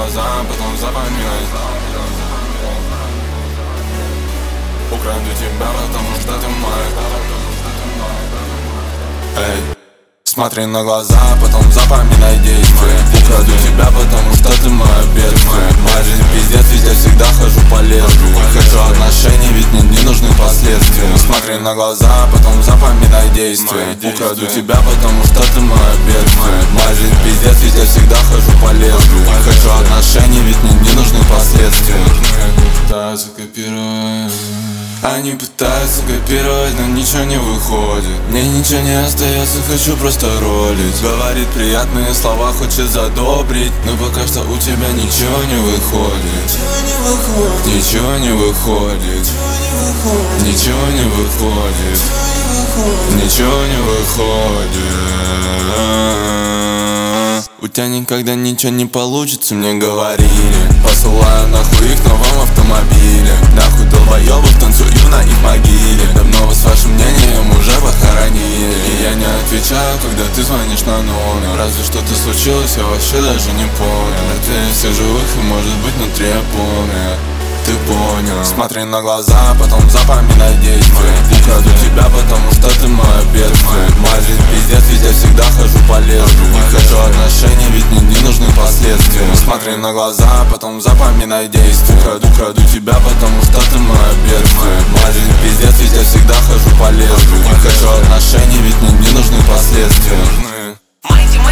глаза, потом запоминай. Украду тебя, потому что ты мой. Эй, смотри на глаза, потом запоминай действия. Украду тебя, потому что ты мое бедствие. Моя жизнь пиздец, везде всегда хожу по лезвию. Хочу отношений, ведь мне не нужны последствия. Смотри на глаза, потом запоминай действия. Украду тебя, потому что ты мое бедствие. Моя жизнь пиздец, везде всегда хожу по лезвию. Хочу отношений, ведь мне не нужны последствия. Пытаются копировать, они пытаются копировать, но ничего не выходит. Мне ничего не остается, хочу просто ролить. Говорит приятные слова, хочет задобрить, но пока что у тебя ничего не выходит. Ничего не выходит. Ничего не выходит. Ничего не выходит. У тебя никогда ничего не получится, мне говорили. Посылаю нахуй их в новом автомобиле. Нахуй долбоёбов, танцую на их могиле. Давно вы с вашим мнением уже похоронили. И я не отвечаю, когда ты звонишь на номер. Разве что-то случилось, я вообще даже не помню. Мертвее всех живых и может быть внутри я помню. Ты понял. Смотри на глаза, потом запоминай действия. Украду тебя, потому что ты мое бедствие. Моя жизнь пиздец, везде всегда хожу по лезвию. Не хочу отношений, ведь мне не нужны последствия. Смотри на глаза, потом запоминай действия. Украду тебя, потому что ты мое бедствие. Моя жизнь пиздец, везде всегда хожу по лезвию. Не хочу отношений, ведь мне не нужны последствия.